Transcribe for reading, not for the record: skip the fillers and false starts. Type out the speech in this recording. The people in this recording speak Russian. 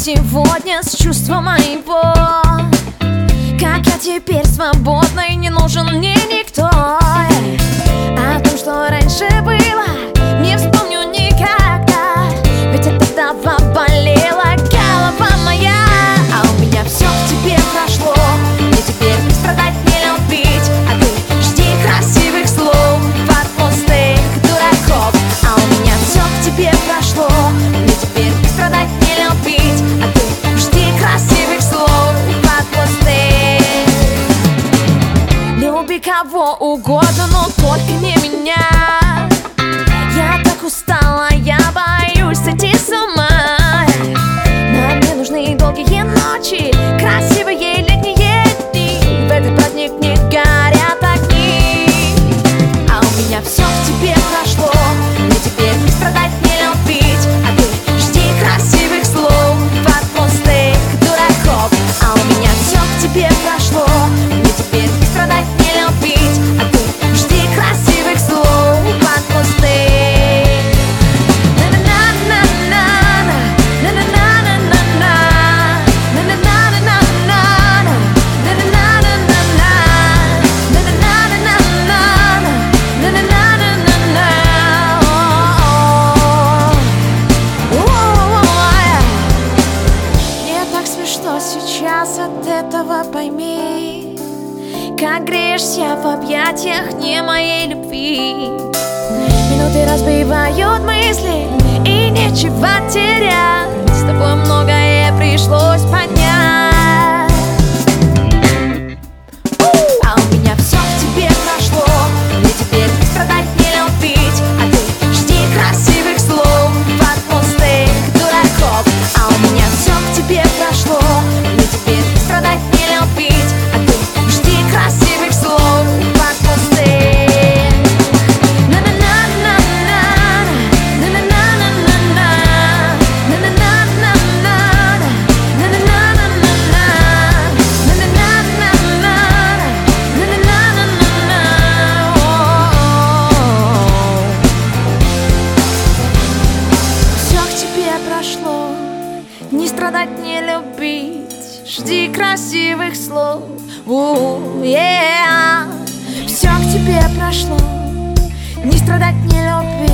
сегодня с чувства моего. Как я теперь свободна и не нужен мне никто. О том, что раньше было, не вспомню никогда. Ведь от этого болела голова моя. А у меня все к тебе прошло. Мне теперь не страдать, не любить. А ты жди красивых слов от пустых дураков. А у меня все к тебе прошло. Мне теперь не страдать, не любить. А ты жди красивых слов от пустых. Люби кого угодно, но только не меня. Я так устала, я боюсь сойти с ума. Нам не нужны долгие ночи, красивые летние дни. В этот праздник не горят огни. А у меня все к тебе прошло. Мне теперь не страдать, не любить. А ты жди красивых слов от пустых дураков. А у меня все к тебе прошло. Мне теперь не страдать, не любить. А ты жди красивых слов от пустых. Сейчас от этого пойми, как греешься в объятиях не моей любви. Минуты разбивают мысли, и нечего терять. С тобой многое пришлось понять. А у меня все к тебе прошло. Мне теперь не страдать, не любить. А ты жди красивых слов от пустых дураков. А у меня все к тебе прошло. Мне теперь не страдать, не любить. А ты жди красивых слов от пустых. Прошло, не страдать, не любить. Жди красивых слов. Все к тебе прошло. Не страдать, не любить.